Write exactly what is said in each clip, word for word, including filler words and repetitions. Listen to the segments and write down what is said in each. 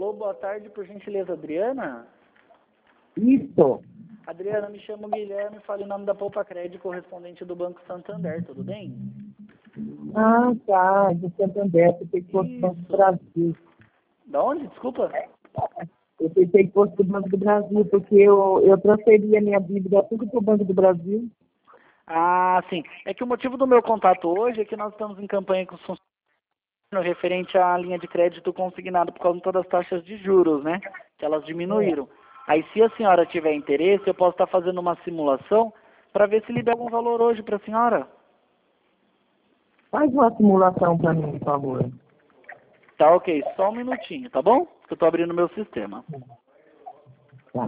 Alô, boa tarde, por gentileza, Adriana? Isso. Adriana, me chamo Guilherme, falo em nome da Poupa Crédito, correspondente do Banco Santander, tudo bem? Ah, tá. De Santander, eu pensei que fosse do Banco do Brasil. Da onde? Desculpa. Eu pensei que fosse do Banco do Brasil, porque eu, eu transferi a minha dívida tudo para o Banco do Brasil. Ah, sim. É que o motivo do meu contato hoje é que nós estamos em campanha com os funcionários referente à linha de crédito consignado por causa das taxas de juros, né? Que elas diminuíram. Aí, se a senhora tiver interesse, eu posso estar fazendo uma simulação para ver se libera algum valor hoje para a senhora. Faz uma simulação para mim, por favor. Tá ok, só um minutinho, tá bom? Que eu estou abrindo o meu sistema. Tá.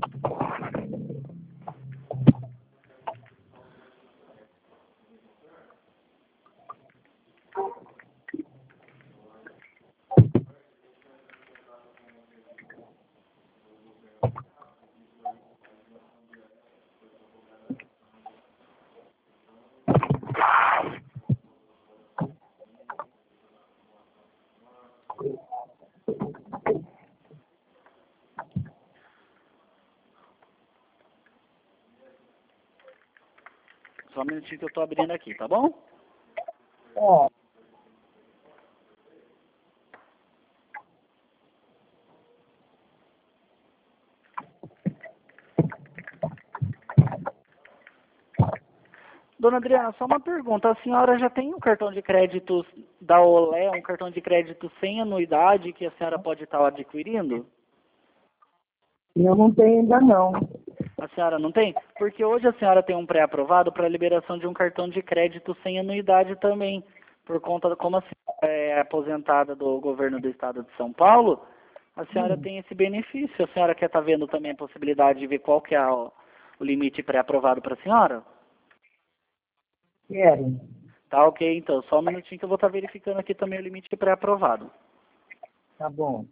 Só um minutinho que eu estou abrindo aqui, tá bom? Ó, Dona Adriana, só uma pergunta. A senhora já tem um cartão de crédito da Olé, um cartão de crédito sem anuidade que a senhora pode estar adquirindo? eu não tenho ainda não. A senhora não tem? Porque hoje a senhora tem um pré-aprovado para a liberação de um cartão de crédito sem anuidade também. Por conta de como a senhora é aposentada do governo do estado de São Paulo, a senhora Hum. tem esse benefício. A senhora quer estar vendo também a possibilidade de ver qual que é o, o limite pré-aprovado para a senhora? Quero. Tá ok, então. Só um minutinho que eu vou estar verificando aqui também o limite pré-aprovado. Tá bom.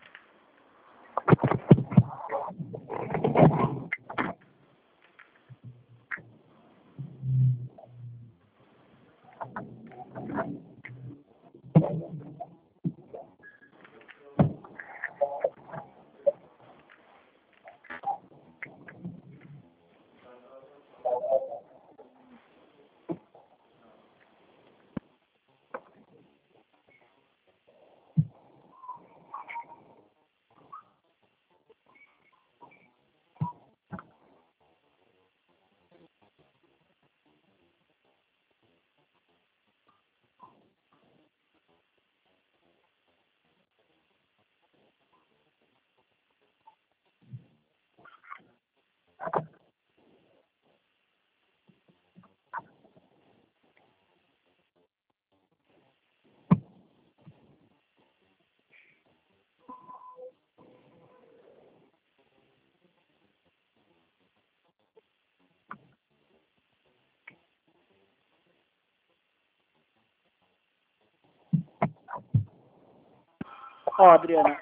Ó, Adriana,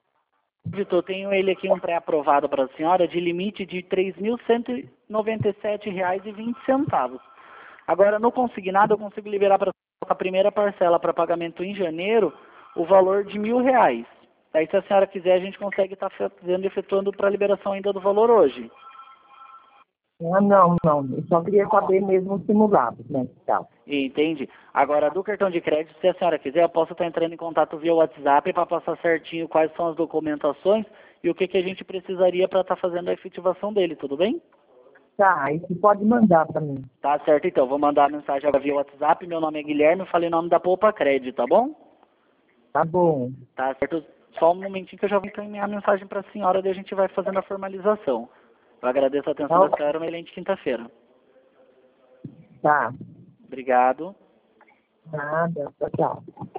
eu tenho ele aqui um pré-aprovado para a senhora de limite de três mil cento e noventa e sete reais e vinte centavos. Agora, no consignado, eu consigo liberar para a primeira parcela para pagamento em janeiro o valor de mil reais. Aí, se a senhora quiser, a gente consegue estar fazendo, efetuando para a liberação ainda do valor hoje. Ah, não, não. Eu só queria saber mesmo o simulado, né? Tá. Entende? Agora, do cartão de crédito, se a senhora quiser, eu posso estar entrando em contato via WhatsApp para passar certinho quais são as documentações e o que, que a gente precisaria para estar fazendo a efetivação dele, tudo bem? Tá, aí você pode mandar para mim. Tá certo, então. Vou mandar a mensagem agora via WhatsApp. Meu nome é Guilherme, falei o nome da Poupa Crédito, tá bom? Tá bom. Tá certo. Só um momentinho que eu já vou encaminhar a mensagem para a senhora e a gente vai fazendo a formalização. Eu agradeço a atenção Tá, da senhora. Uma excelente quinta-feira. tá. Obrigado. Nada. Tchau, tchau.